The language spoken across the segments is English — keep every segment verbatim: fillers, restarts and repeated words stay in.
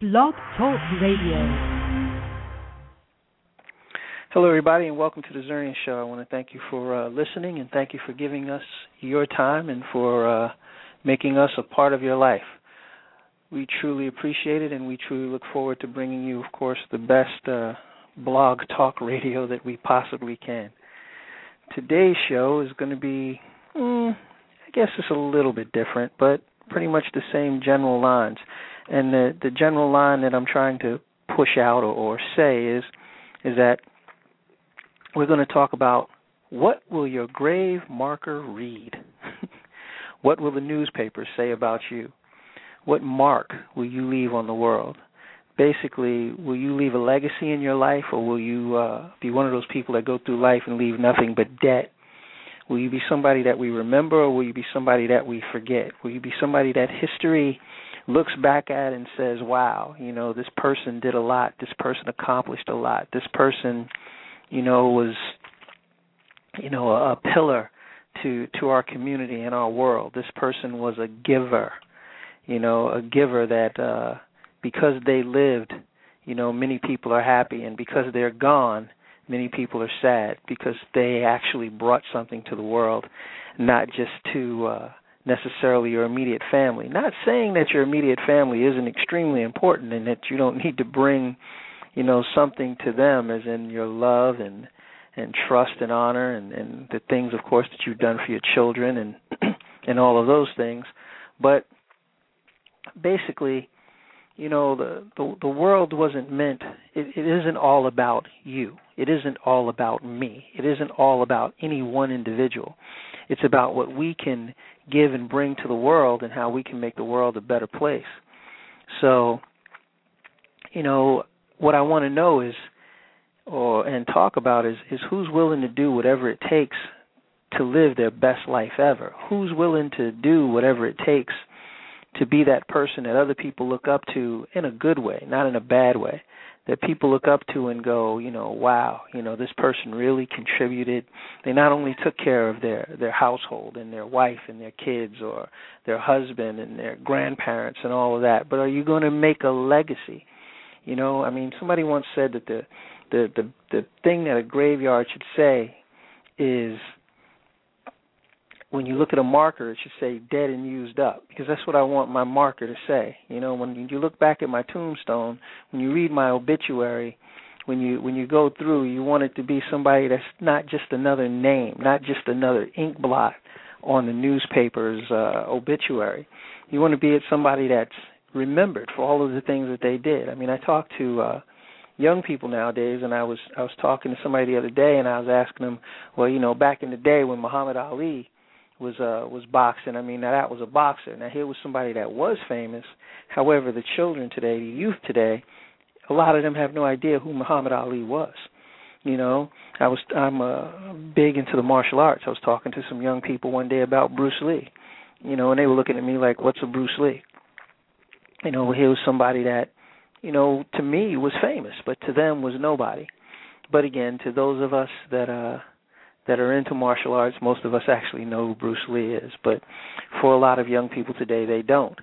Blog Talk Radio. Hello, everybody, and welcome to the Zernian Show. I want to thank you for uh, listening, and thank you for giving us your time and for uh, making us a part of your life. We truly appreciate it, and we truly look forward to bringing you, of course, the best uh, blog talk radio that we possibly can. Today's show is going to be, mm, I guess it's a little bit different, but pretty much the same general lines. And the, the general line that I'm trying to push out or, or say is, is that we're going to talk about what will your grave marker read? What will the newspapers say about you? What mark will you leave on the world? Basically, will you leave a legacy in your life, or will you uh, be one of those people that go through life and leave nothing but debt? Will you be somebody that we remember, or will you be somebody that we forget? Will you be somebody that history looks back at and says, wow, you know, this person did a lot, this person accomplished a lot, this person, you know, was, you know, a, a pillar to, to our community and our world. This person was a giver, you know, a giver that uh, because they lived, you know, many people are happy, and because they're gone, many people are sad because they actually brought something to the world, not just to uh, necessarily your immediate family. Not saying that your immediate family isn't extremely important and that you don't need to bring, you know, something to them, as in your love and and trust and honor and, and the things, of course, that you've done for your children and and all of those things. But basically, you know, the, the, the world wasn't meant, it, it isn't all about you. It isn't all about me. It isn't all about any one individual. It's about what we can give and bring to the world and how we can make the world a better place. So, you know, what I want to know is, or and talk about is, is who's willing to do whatever it takes to live their best life ever? Who's willing to do whatever it takes to be that person that other people look up to in a good way, not in a bad way, that people look up to and go, you know, wow, you know, this person really contributed. They not only took care of their, their household and their wife and their kids or their husband and their grandparents and all of that, but are you going to make a legacy? You know, I mean, somebody once said that the, the, the, the thing that a graveyard should say is, when you look at a marker, it should say dead and used up, because that's what I want my marker to say. You know, when you look back at my tombstone, when you read my obituary, when you when you go through, you want it to be somebody that's not just another name, not just another ink blot on the newspaper's uh, obituary. You want to be somebody that's remembered for all of the things that they did. I mean, I talk to uh, young people nowadays, and I was I was talking to somebody the other day, and I was asking them, well, you know, back in the day when Muhammad Ali was uh, was boxing. I mean, now that was a boxer. Now here was somebody that was famous. However, the children today, the youth today, a lot of them have no idea who Muhammad Ali was. You know, I was I'm uh, big into the martial arts. I was talking to some young people one day about Bruce Lee. You know, and they were looking at me like, "What's a Bruce Lee?" You know, here was somebody that, you know, to me was famous, but to them was nobody. But again, to those of us that uh that are into martial arts, most of us actually know who Bruce Lee is, but for a lot of young people today, they don't.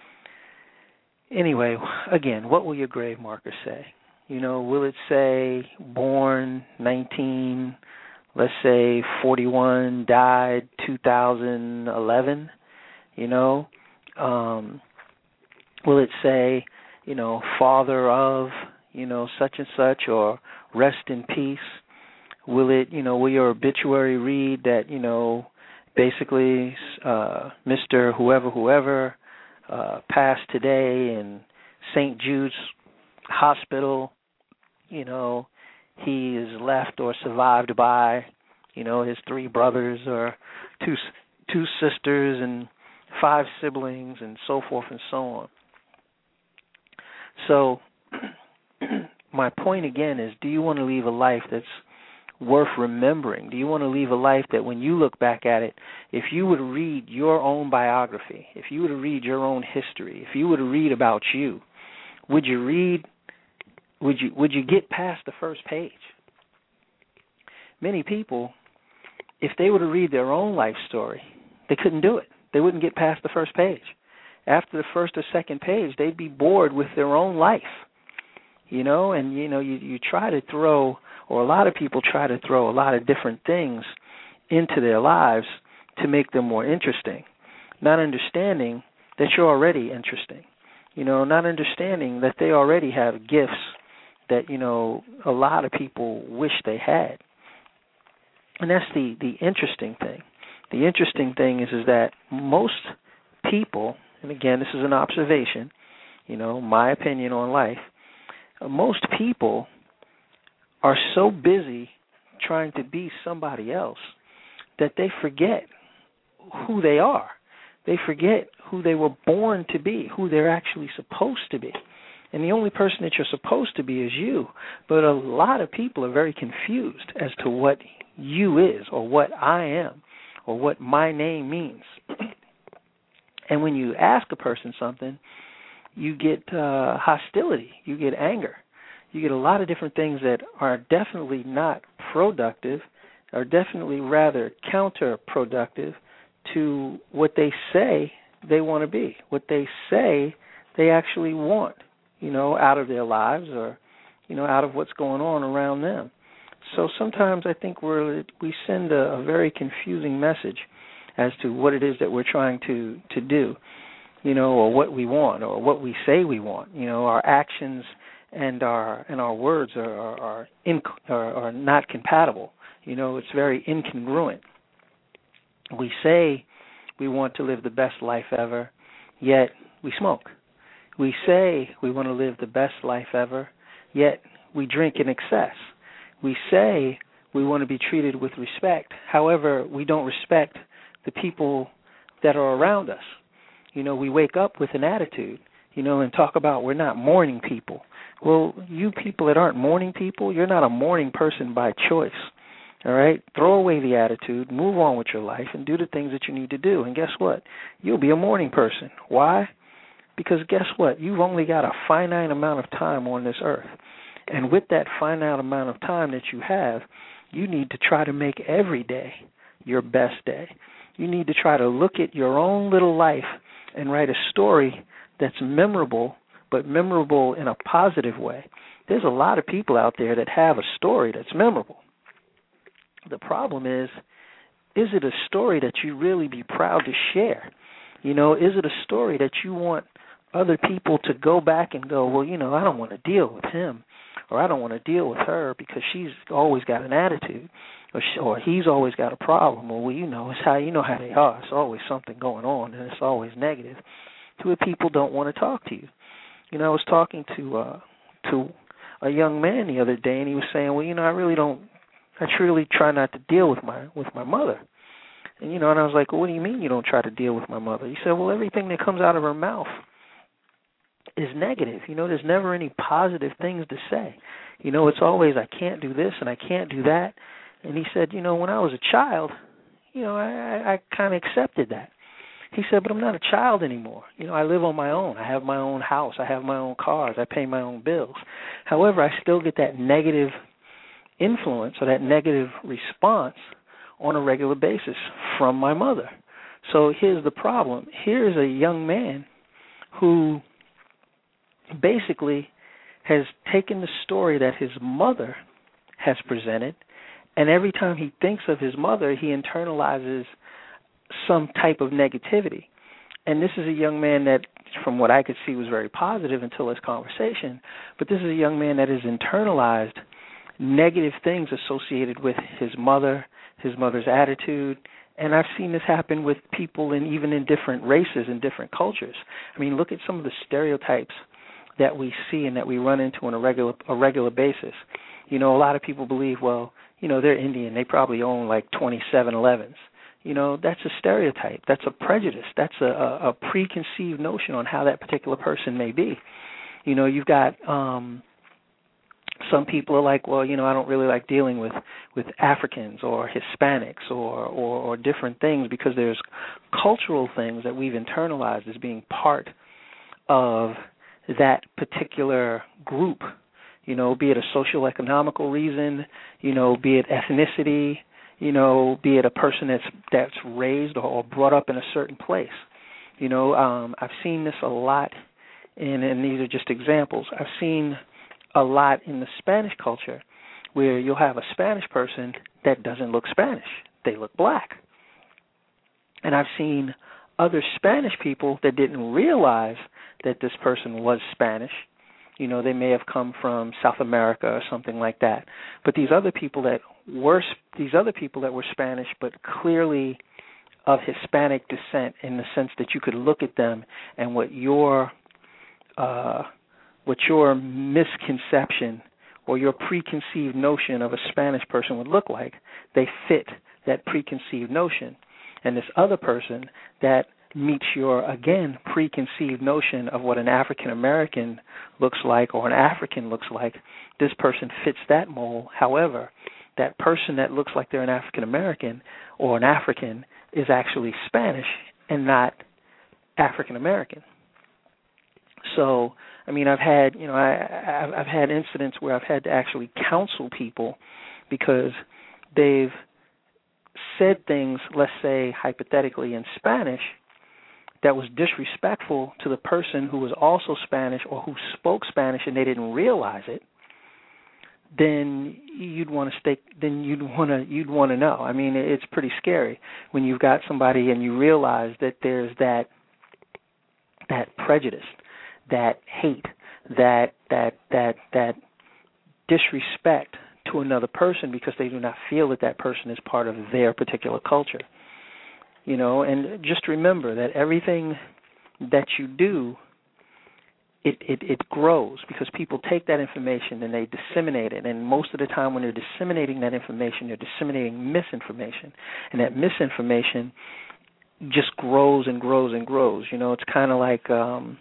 Anyway, again, what will your grave marker say? You know, will it say born nineteen, let's say forty-one, died two thousand eleven, you know? Um, will it say, you know, father of, you know, such and such, or rest in peace? Will it, you know, will your obituary read that, you know, basically uh, Mister whoever, whoever uh, passed today in Saint Jude's Hospital, you know, he is left or survived by, you know, his three brothers or two two sisters and five siblings and so forth and so on. So my point again is, do you want to leave a life that's worth remembering? Do you want to leave a life that when you look back at it, if you were to read your own biography, if you were to read your own history, if you were to read about you, would you read, would you would you get past the first page? Many people, if they were to read their own life story, they couldn't do it. They wouldn't get past the first page. after the first or second page, they'd be bored with their own life, you know, and, you know, you, you try to throw, or a lot of people try to throw a lot of different things into their lives to make them more interesting, not understanding that you're already interesting, you know, not understanding that they already have gifts that, you know, a lot of people wish they had. And that's the, the interesting thing. The interesting thing is, is that most people, and again, this is an observation, you know, my opinion on life, uh, most people are so busy trying to be somebody else that they forget who they are. They forget who they were born to be, who they're actually supposed to be. And the only person that you're supposed to be is you. But a lot of people are very confused as to what you is, or what I am, or what my name means. And when you ask a person something, you get uh, hostility, you get anger, you get a lot of different things that are definitely not productive, are definitely rather counterproductive to what they say they want to be, what they say they actually want, you know, out of their lives, or, you know, out of what's going on around them. So sometimes I think we're, we send a, a very confusing message as to what it is that we're trying to, to do, you know, or what we want, or what we say we want. You know, our actions and our and our words are are are, inc- are, are not compatible. You know, it's very incongruent. We say we want to live the best life ever, yet we smoke. We say we want to live the best life ever, yet we drink in excess. We say we want to be treated with respect. However, we don't respect the people that are around us. You know, we wake up with an attitude, you know, and talk about we're not morning people. Well, you people that aren't morning people, you're not a morning person by choice. All right? Throw away the attitude, move on with your life, and do the things that you need to do. And guess what? You'll be a morning person. Why? Because guess what? You've only got a finite amount of time on this earth. And with that finite amount of time that you have, you need to try to make every day your best day. You need to try to look at your own little life and write a story that's memorable, but memorable in a positive way. There's a lot of people out there that have a story that's memorable. The problem is, is it a story that you really be proud to share? You know, is it a story that you want other people to go back and go, well, you know, I don't want to deal with him, or I don't want to deal with her because she's always got an attitude, or, she, or he's always got a problem, or, well, you know, it's how you know how they are. It's always something going on, and it's always negative, to where people don't want to talk to you. You know, I was talking to uh, to a young man the other day, and he was saying, well, you know, I really don't, I truly try not to deal with my with my mother. And, you know, and I was like, well, what do you mean you don't try to deal with my mother? He said, well, everything that comes out of her mouth is negative. You know, there's never any positive things to say. You know, it's always, I can't do this and I can't do that. And he said, you know, when I was a child, you know, I, I, I kind of accepted that. He said, but I'm not a child anymore. You know, I live on my own. I have my own house. I have my own cars. I pay my own bills. However, I still get that negative influence or that negative response on a regular basis from my mother. So here's the problem. Here's a young man who basically has taken the story that his mother has presented, and every time he thinks of his mother, he internalizes some type of negativity. And this is a young man that, from what I could see, was very positive until this conversation, but this is a young man that has internalized negative things associated with his mother, his mother's attitude, and I've seen this happen with people in even in different races and different cultures. I mean, look at some of the stereotypes that we see and that we run into on a regular a regular basis. You know, a lot of people believe, well, you know, they're Indian, they probably own like twenty seven elevens. You know, that's a stereotype. That's a prejudice. That's a, a, a preconceived notion on how that particular person may be. You know, you've got um, some people are like, well, you know, I don't really like dealing with, with Africans or Hispanics or, or, or different things because there's cultural things that we've internalized as being part of that particular group, you know, be it a social economical reason, you know, be it ethnicity, you know, be it a person that's that's raised or brought up in a certain place. You know, um, I've seen this a lot, in, and these are just examples. I've seen a lot in the Spanish culture where you'll have a Spanish person that doesn't look Spanish. They look black. And I've seen other Spanish people that didn't realize that this person was Spanish. You know, they may have come from South America or something like that. But these other people that were these other people that were Spanish, but clearly of Hispanic descent, in the sense that you could look at them and what your uh, what your misconception or your preconceived notion of a Spanish person would look like, they fit that preconceived notion. And this other person that meets your, again, preconceived notion of what an African American looks like or an African looks like, this person fits that mold. However, that person that looks like they're an African American or an African is actually Spanish and not African American. So, I mean, I've had, you know, I, I've, I've had incidents where I've had to actually counsel people because they've said things, let's say hypothetically in Spanish, that was disrespectful to the person who was also Spanish or who spoke Spanish and they didn't realize it. Then you'd want to stay. Then you'd want to you'd want to know. I mean, it's pretty scary when you've got somebody and you realize that there's that that prejudice, that hate, that that that that disrespect to another person because they do not feel that that person is part of their particular culture. You know, and just remember that everything that you do, it, it, it grows because people take that information and they disseminate it. And most of the time when they're disseminating that information, they're disseminating misinformation. And that misinformation just grows and grows and grows. You know, it's kind of like, um,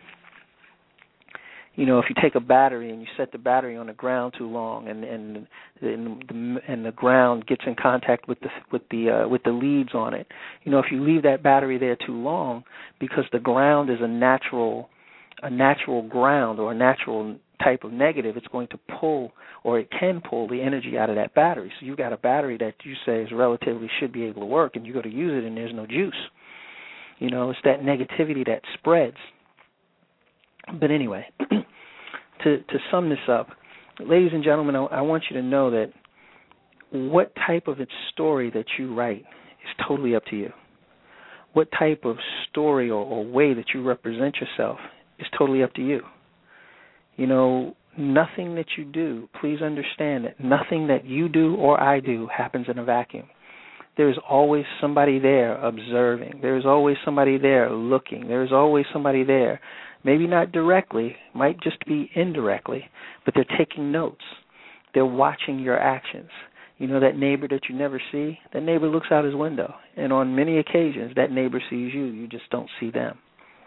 you know, if you take a battery and you set the battery on the ground too long, and and and the, and the ground gets in contact with the with the uh, with the leads on it, you know, if you leave that battery there too long, because the ground is a natural a natural ground or a natural type of negative, it's going to pull, or it can pull, the energy out of that battery. So you've got a battery that you say is relatively should be able to work, and you go to use it and there's no juice. You know, it's that negativity that spreads. But anyway, to to sum this up, ladies and gentlemen, I, I want you to know that what type of story that you write is totally up to you. What type of story or, or way that you represent yourself is totally up to you. You know, nothing that you do, please understand that nothing that you do or I do happens in a vacuum. There's always somebody there observing. There's always somebody there looking. There's always somebody there, maybe not directly, might just be indirectly, but they're taking notes. They're watching your actions. You know, that neighbor that you never see, that neighbor looks out his window, and on many occasions that neighbor sees you. You just don't see them.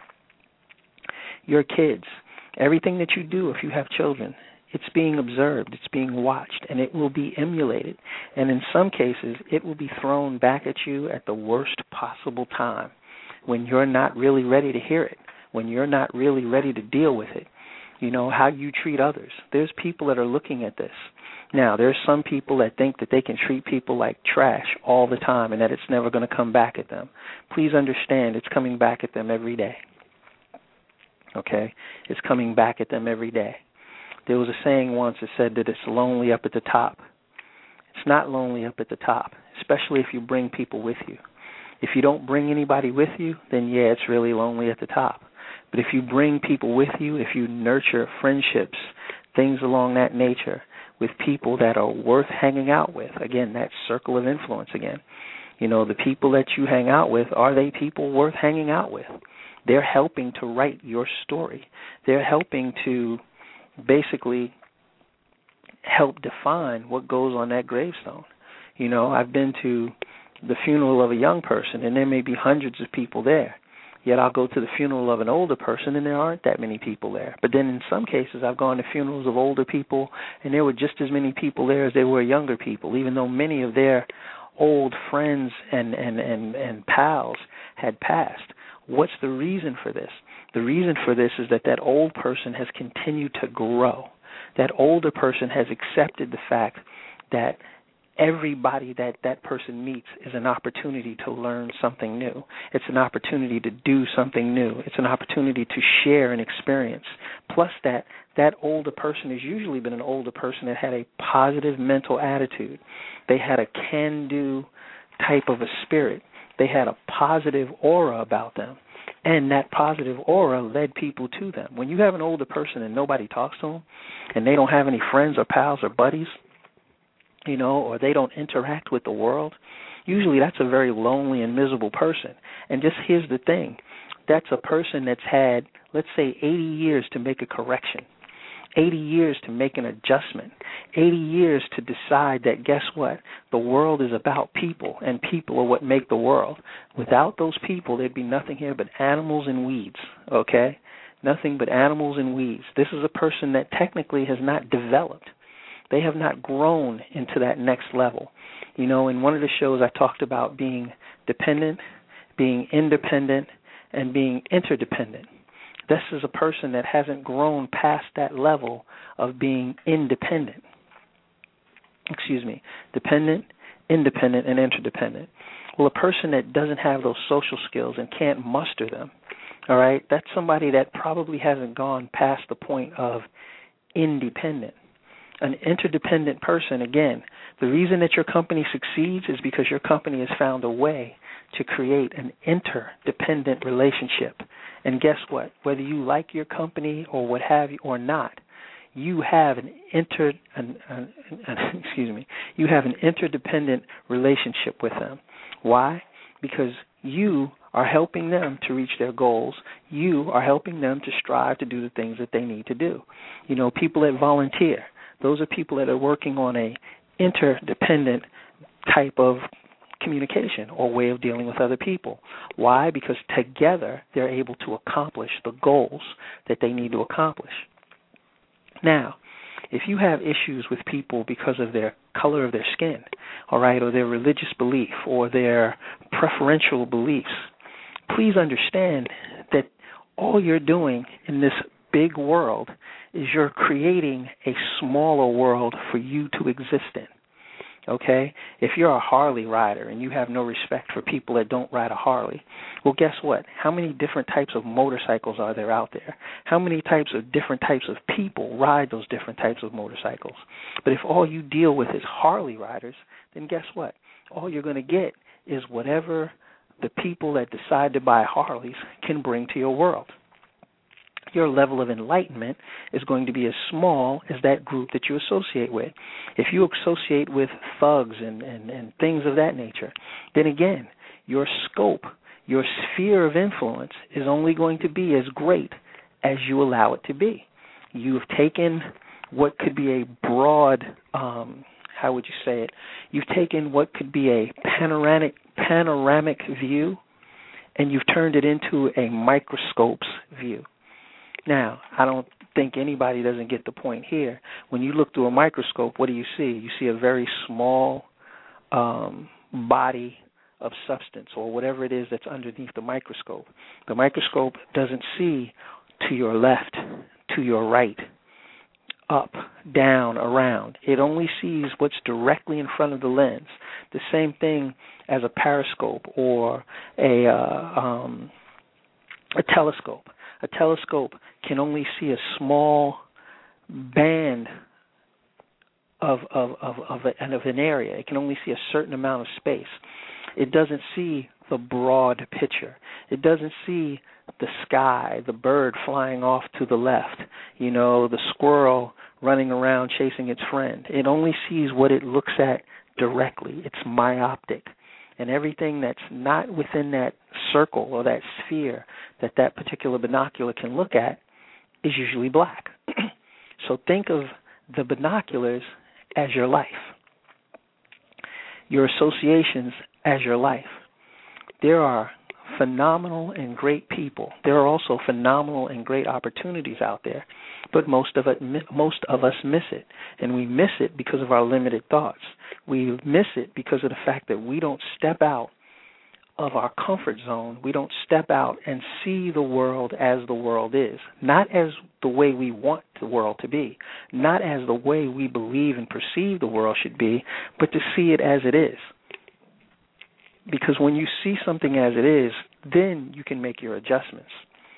Your kids, everything that you do, if you have children, it's being observed, it's being watched, and it will be emulated. And in some cases, it will be thrown back at you at the worst possible time, when you're not really ready to hear it, when you're not really ready to deal with it. You know, how you treat others. There's people that are looking at this. Now, there's some people that think that they can treat people like trash all the time and that it's never going to come back at them. Please understand, it's coming back at them every day. Okay? It's coming back at them every day. There was a saying once that said that it's lonely up at the top. It's not lonely up at the top, especially if you bring people with you. If you don't bring anybody with you, then yeah, it's really lonely at the top. But if you bring people with you, if you nurture friendships, things along that nature, with people that are worth hanging out with, again, that circle of influence again. You know, the people that you hang out with, are they people worth hanging out with? They're helping to write your story. They're helping to basically help define what goes on that gravestone. You know, I've been to the funeral of a young person, and there may be hundreds of people there. Yet I'll go to the funeral of an older person, and there aren't that many people there. But then in some cases, I've gone to funerals of older people, and there were just as many people there as there were younger people, even though many of their old friends and, and, and, and pals had passed. What's the reason for this? The reason for this is that that old person has continued to grow. That older person has accepted the fact that everybody that that person meets is an opportunity to learn something new. It's an opportunity to do something new. It's an opportunity to share an experience. Plus that, that older person has usually been an older person that had a positive mental attitude. They had a can-do type of a spirit. They had a positive aura about them. And that positive aura led people to them. When you have an older person and nobody talks to them, and they don't have any friends or pals or buddies, you know, or they don't interact with the world, usually that's a very lonely and miserable person. And just here's the thing. That's a person that's had, let's say, eighty years to make a correction, eighty years to make an adjustment, eighty years to decide that, guess what, the world is about people, and people are what make the world. Without those people, there'd be nothing here but animals and weeds, okay? Nothing but animals and weeds. This is a person that technically has not developed. They have not grown into that next level. You know, in one of the shows I talked about being dependent, being independent, and being interdependent. This is a person that hasn't grown past that level of being independent. Excuse me, dependent, independent, and interdependent. Well, a person that doesn't have those social skills and can't muster them, all right, that's somebody that probably hasn't gone past the point of independent. An interdependent person, again, the reason that your company succeeds is because your company has found a way to create an interdependent relationship. And guess what? Whether you like your company or what have you or not, you have an inter an, an, an, excuse me, you have an interdependent relationship with them. Why? Because you are helping them to reach their goals. You are helping them to strive to do the things that they need to do. You know, people that volunteer, those are people that are working on a interdependent type of communication or way of dealing with other people. Why? Because together they're able to accomplish the goals that they need to accomplish. Now, if you have issues with people because of their color of their skin, all right, or their religious belief or their preferential beliefs, please understand that all you're doing in this big world is you're creating a smaller world for you to exist in. Okay? If you're a Harley rider and you have no respect for people that don't ride a Harley, well, guess what? How many different types of motorcycles are there out there? How many types of different types of people ride those different types of motorcycles? But if all you deal with is Harley riders, then guess what? All you're going to get is whatever the people that decide to buy Harleys can bring to your world. Your level of enlightenment is going to be as small as that group that you associate with. If you associate with thugs and, and, and things of that nature, then again, your scope, your sphere of influence is only going to be as great as you allow it to be. You've taken what could be a broad, um, how would you say it? You've taken what could be a panoramic, panoramic view, and you've turned it into a microscope's view. Now, I don't think anybody doesn't get the point here. When you look through a microscope, what do you see? You see a very small um, body of substance or whatever it is that's underneath the microscope. The microscope doesn't see to your left, to your right, up, down, around. It only sees what's directly in front of the lens. The same thing as a periscope or a uh, um, a telescope. A telescope can only see a small band of of of of, a, of an area. It can only see a certain amount of space. It doesn't see the broad picture. It doesn't see the sky, the bird flying off to the left, you know, the squirrel running around chasing its friend. It only sees what it looks at directly. It's myopic. And everything that's not within that circle or that sphere that that particular binocular can look at is usually black. So think of the binoculars as your life, your associations as your life. There are phenomenal and great people. There are also phenomenal and great opportunities out there, but most of it, most of us miss it, and we miss it because of our limited thoughts. We miss it because of the fact that we don't step out of our comfort zone. We don't step out and see the world as the world is, not as the way we want the world to be, not as the way we believe and perceive the world should be, but to see it as it is. Because when you see something as it is, then you can make your adjustments.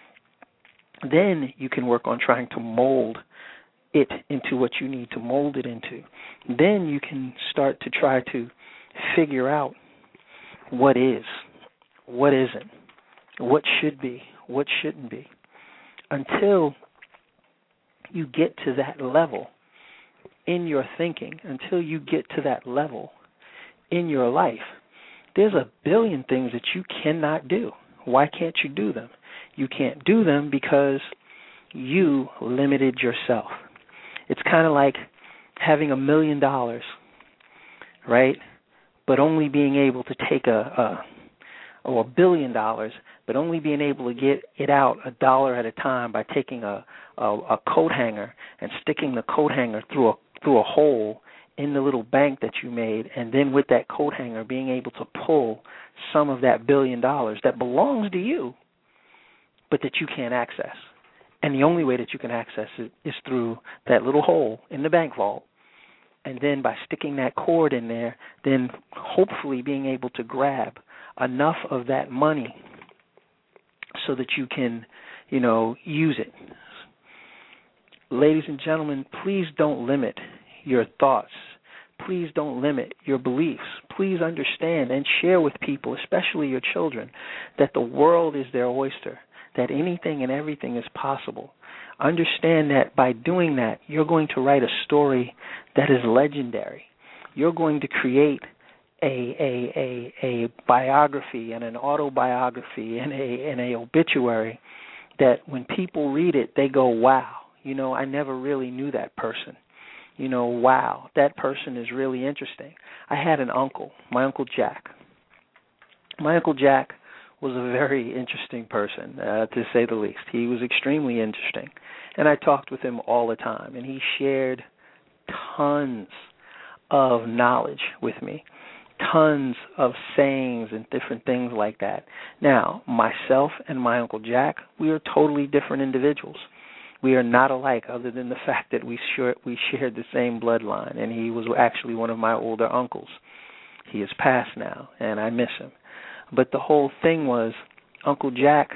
Then you can work on trying to mold it into what you need to mold it into. Then you can start to try to figure out what is, what isn't, what should be, what shouldn't be. Until you get to that level in your thinking, until you get to that level in your life, there's a billion things that you cannot do. Why can't you do them? You can't do them because you limited yourself. It's kind of like having a million dollars, right? But only being able to take a, a or a billion dollars, but only being able to get it out a dollar at a time by taking a, a, a coat hanger and sticking the coat hanger through a through a hole in the little bank that you made, and then with that coat hanger being able to pull some of that billion dollars that belongs to you, but that you can't access. And the only way that you can access it is through that little hole in the bank vault. And then by sticking that cord in there, then hopefully being able to grab enough of that money so that you can, you know, use it. Ladies and gentlemen, please don't limit your thoughts. Please don't limit your beliefs. Please understand and share with people, especially your children, that the world is their oyster, that anything and everything is possible. Understand that by doing that, you're going to write a story that is legendary. You're going to create a a a, a biography and an autobiography and a and a obituary that when people read it, they go, wow, you know, I never really knew that person. You know, wow, that person is really interesting. I had an uncle, my Uncle Jack. My Uncle Jack was a very interesting person, uh, to say the least. He was extremely interesting, and I talked with him all the time, and he shared tons of knowledge with me, tons of sayings and different things like that. Now, myself and my Uncle Jack, we are totally different individuals. We are not alike other than the fact that we share, we shared the same bloodline, and he was actually one of my older uncles. He is passed now, and I miss him. But the whole thing was, Uncle Jack,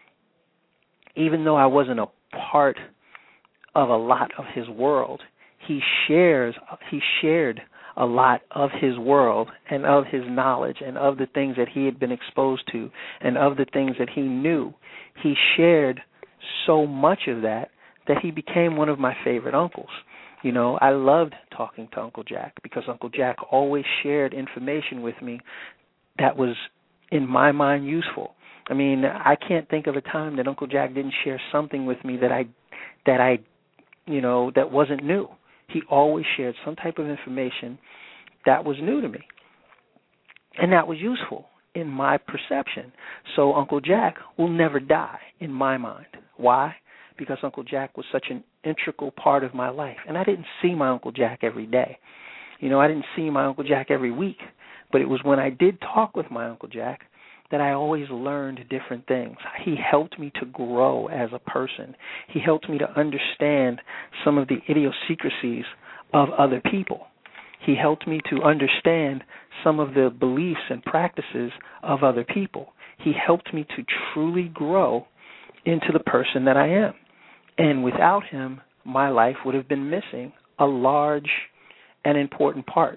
even though I wasn't a part of a lot of his world, he shares he shared a lot of his world and of his knowledge and of the things that he had been exposed to and of the things that he knew. He shared so much of that that he became one of my favorite uncles. You know, I loved talking to Uncle Jack because Uncle Jack always shared information with me that was, in my mind, useful. I mean, I can't think of a time that Uncle Jack didn't share something with me that I, that I, you know, that wasn't new. He always shared some type of information that was new to me, and that was useful in my perception. So Uncle Jack will never die in my mind. Why? Because Uncle Jack was such an integral part of my life, and I didn't see my Uncle Jack every day. You know, I didn't see my Uncle Jack every week, but it was when I did talk with my Uncle Jack that I always learned different things. He helped me to grow as a person. He helped me to understand some of the idiosyncrasies of other people. He helped me to understand some of the beliefs and practices of other people. He helped me to truly grow into the person that I am. And without him, my life would have been missing a large and important part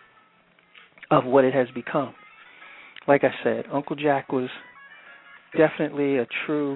of what it has become. Like I said, Uncle Jack was definitely a true,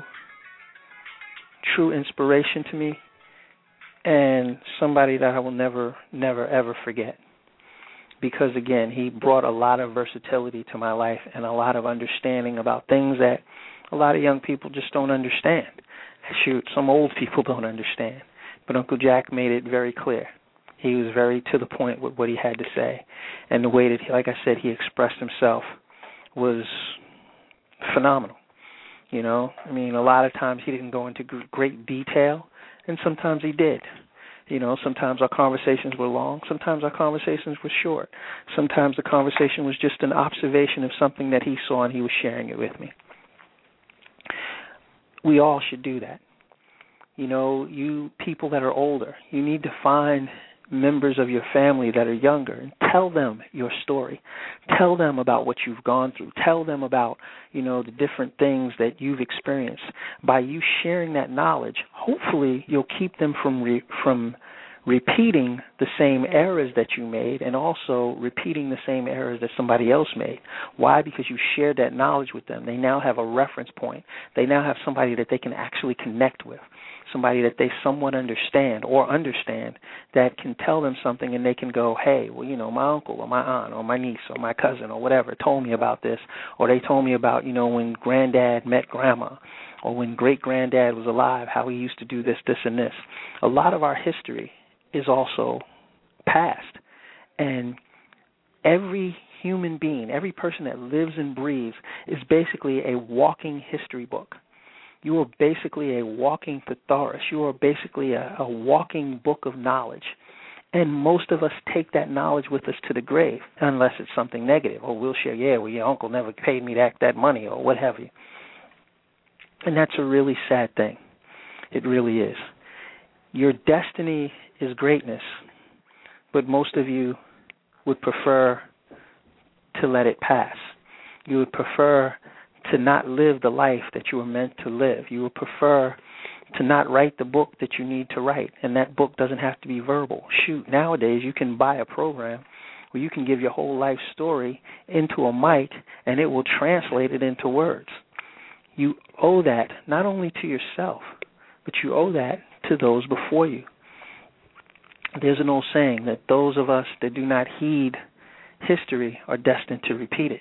true inspiration to me, and somebody that I will never, never, ever forget. Because, again, he brought a lot of versatility to my life and a lot of understanding about things that a lot of young people just don't understand. Shoot, some old people don't understand. But Uncle Jack made it very clear. He was very to the point with what he had to say. And the way that, he, like I said, he expressed himself was phenomenal. You know, I mean, a lot of times he didn't go into great detail, and sometimes he did. You know, sometimes our conversations were long. Sometimes our conversations were short. Sometimes the conversation was just an observation of something that he saw and he was sharing it with me. We all should do that. You know, you people that are older, you need to find members of your family that are younger and tell them your story. Tell them about what you've gone through. Tell them about, you know, the different things that you've experienced. By you sharing that knowledge, hopefully you'll keep them from re- from repeating the same errors that you made and also repeating the same errors that somebody else made. Why? Because you shared that knowledge with them. They now have a reference point. They now have somebody that they can actually connect with, somebody that they somewhat understand or understand that can tell them something and they can go, hey, well, you know, my uncle or my aunt or my niece or my cousin or whatever told me about this, or they told me about, you know, when granddad met grandma, or when great-granddad was alive, how he used to do this, this, and this. A lot of our history is also past. And every human being, every person that lives and breathes is basically a walking history book. You are basically a walking thesaurus. You are basically a, a walking book of knowledge. And most of us take that knowledge with us to the grave, unless it's something negative. Or we'll share, yeah, well, your uncle never paid me that, that money, or what have you. And that's a really sad thing. It really is. Your destiny is greatness, but most of you would prefer to let it pass. You would prefer to not live the life that you were meant to live. You would prefer to not write the book that you need to write, and that book doesn't have to be verbal. Shoot, nowadays you can buy a program where you can give your whole life story into a mic, and it will translate it into words. You owe that not only to yourself, but you owe that to those before you. There's an old saying that those of us that do not heed history are destined to repeat it.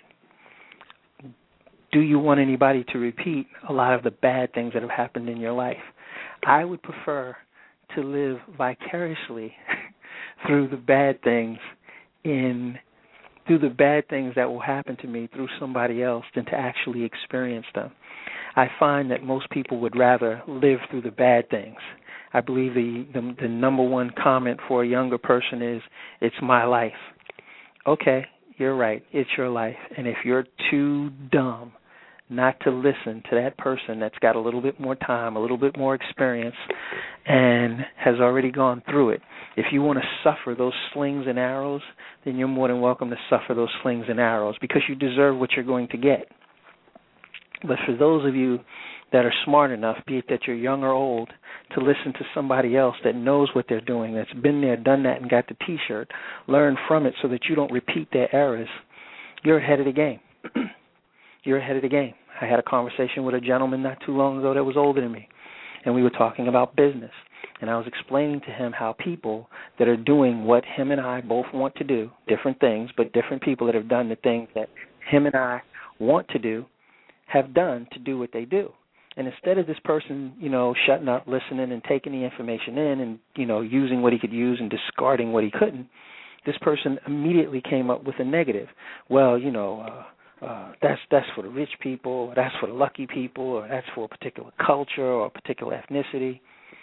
Do you want anybody to repeat a lot of the bad things that have happened in your life? I would prefer to live vicariously through the bad things in through the bad things that will happen to me through somebody else than to actually experience them. I find that most people would rather live through the bad things. I believe the, the the number one comment for a younger person is, it's my life. Okay, you're right, it's your life. And if you're too dumb not to listen to that person that's got a little bit more time, a little bit more experience, and has already gone through it, if you want to suffer those slings and arrows, then you're more than welcome to suffer those slings and arrows, because you deserve what you're going to get. But for those of you that are smart enough, be it that you're young or old, to listen to somebody else that knows what they're doing, that's been there, done that, and got the T-shirt, learn from it so that you don't repeat their errors, you're ahead of the game. You're ahead of the game. I had a conversation with a gentleman not too long ago that was older than me, and we were talking about business. And I was explaining to him how people that are doing what him and I both want to do, different things, but different people that have done the things that him and I want to do, have done to do what they do. And instead of this person, you know, shutting up, listening, and taking the information in and, you know, using what he could use and discarding what he couldn't, this person immediately came up with a negative. Well, you know, uh, uh, that's that's for the rich people, or that's for the lucky people, or that's for a particular culture or a particular ethnicity.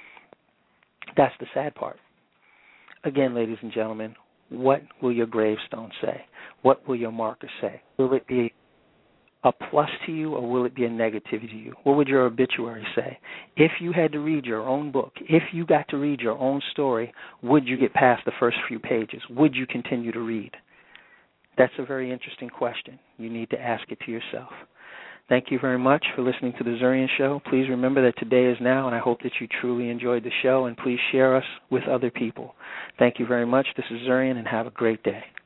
That's the sad part. Again, ladies and gentlemen, what will your gravestone say? What will your marker say? Will it be a plus to you, or will it be a negative to you? What would your obituary say? If you had to read your own book, if you got to read your own story, would you get past the first few pages? Would you continue to read? That's a very interesting question. You need to ask it to yourself. Thank you very much for listening to The Zurian Show. Please remember that today is now, and I hope that you truly enjoyed the show, and please share us with other people. Thank you very much. This is Zurian, and have a great day.